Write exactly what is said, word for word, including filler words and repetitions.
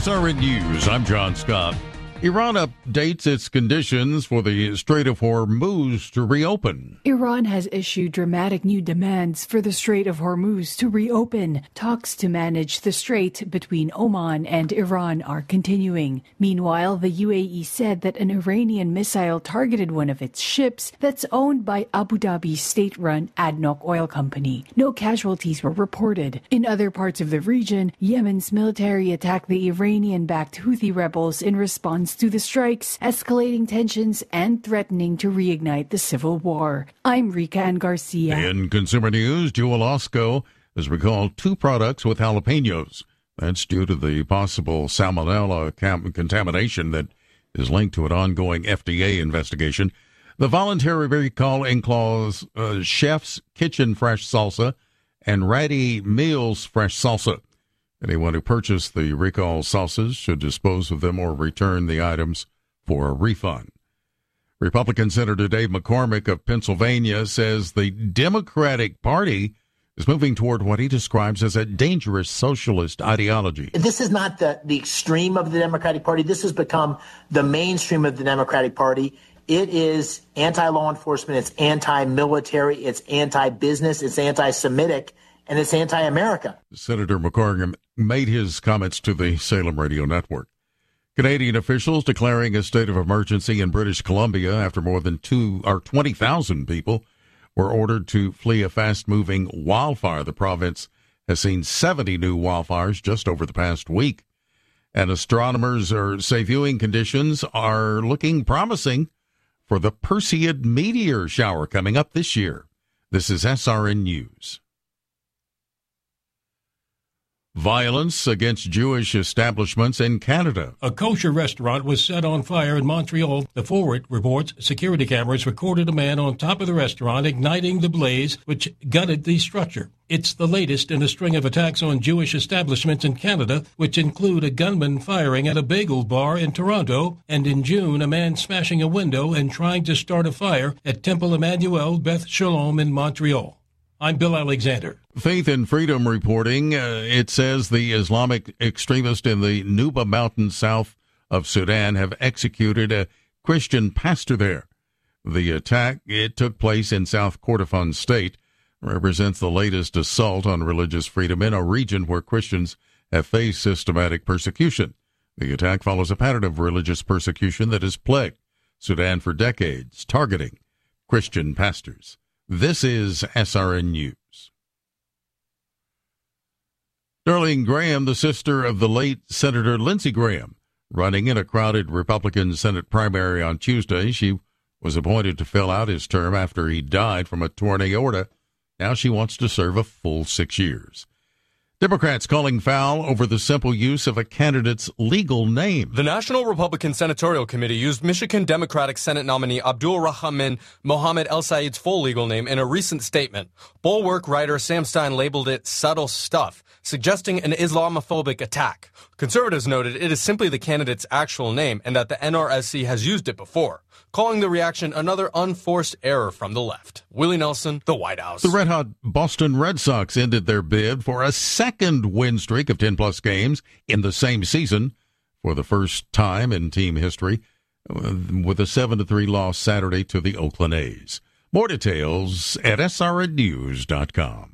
S R N News, I'm John Scott. Iran updates its conditions for the Strait of Hormuz to reopen. Iran has issued dramatic new demands for the Strait of Hormuz to reopen. Talks to manage the strait between Oman and Iran are continuing. Meanwhile, the U A E said that an Iranian missile targeted one of its ships that's owned by Abu Dhabi's state-run ADNOC Oil Company. No casualties were reported. In other parts of the region, Yemen's military attacked the Iranian-backed Houthi rebels in response to the strikes, escalating tensions and threatening to reignite the civil war. I'm Rika Ann Garcia. In consumer news, Jewel Osco has recalled two products with jalapenos. That's due to the possible salmonella cam- contamination that is linked to an ongoing F D A investigation. The voluntary recall includes uh, Chef's Kitchen Fresh Salsa and Ratty Meals Fresh Salsa. Anyone who purchased the recall salsas should dispose of them or return the items for a refund. Republican Senator Dave McCormick of Pennsylvania says the Democratic Party is moving toward what he describes as a dangerous socialist ideology. This is not the, the extreme of the Democratic Party. This has become the mainstream of the Democratic Party. It is anti-law enforcement, it's anti-military, it's anti-business, it's anti-Semitic, and it's anti-America. Senator McCormick made his comments to the Salem Radio Network. Canadian officials declaring a state of emergency in British Columbia after more than two or twenty thousand people were ordered to flee a fast-moving wildfire. The province has seen seventy new wildfires just over the past week. And astronomers are, say viewing conditions are looking promising for the Perseid meteor shower coming up this year. This is S R N News. Violence against Jewish establishments in Canada. A kosher restaurant was set on fire in Montreal. The Forward reports security cameras recorded a man on top of the restaurant igniting the blaze, which gutted the structure. It's the latest in a string of attacks on Jewish establishments in Canada, which include a gunman firing at a bagel bar in Toronto, and in June, a man smashing a window and trying to start a fire at Temple Emmanuel Beth Shalom in Montreal. I'm Bill Alexander. Faith and Freedom reporting, uh, it says the Islamic extremists in the Nuba Mountains south of Sudan have executed a Christian pastor there. The attack, it took place in South Kordofan State, represents the latest assault on religious freedom in a region where Christians have faced systematic persecution. The attack follows a pattern of religious persecution that has plagued Sudan for decades, targeting Christian pastors. This is S R N News. Darlene Graham, the sister of the late Senator Lindsey Graham, running in a crowded Republican Senate primary on Tuesday. She was appointed to fill out his term after he died from a torn aorta. Now she wants to serve a full six years. Democrats calling foul over the simple use of a candidate's legal name. The National Republican Senatorial Committee used Michigan Democratic Senate nominee Abdul Rahman Mohammed El Said's full legal name in a recent statement. Bulwark writer Sam Stein labeled it subtle stuff, suggesting an Islamophobic attack. Conservatives noted it is simply the candidate's actual name and that the N R S C has used it before, calling the reaction another unforced error from the left. Willie Nelson, the White House. The red-hot Boston Red Sox ended their bid for a second win streak of ten-plus games in the same season for the first time in team history, with a seven to three loss Saturday to the Oakland A's. More details at S R N news dot com.